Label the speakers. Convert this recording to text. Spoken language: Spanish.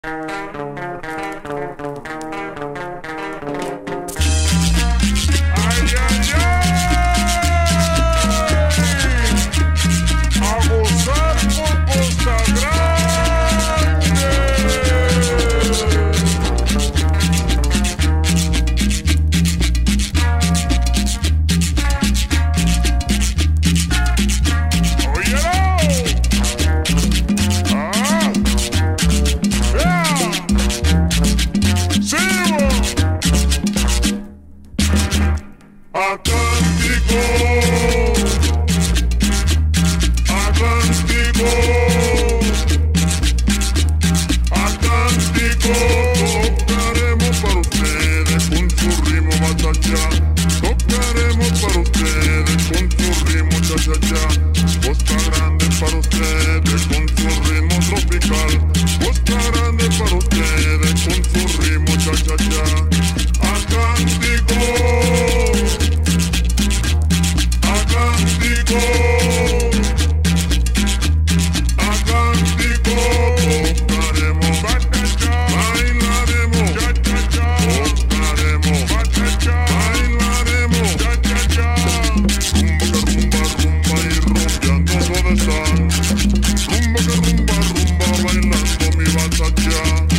Speaker 1: Tocaremos para ustedes con su ritmo cha-cha-cha. Costa Grande para ustedes con su ritmo tropical. Costa Grande para ustedes con su ritmo cha-cha-cha. Atlántico, Atlántico, Atlántico. Tocaremos cha-cha-cha, bailaremos cha-cha-cha. Tocaremos cha-cha-cha, bailaremos cha-cha-cha. Rumba que rumba, rumba y rumbeando todo está. Rumba que rumba, rumba bailando mi cha-cha.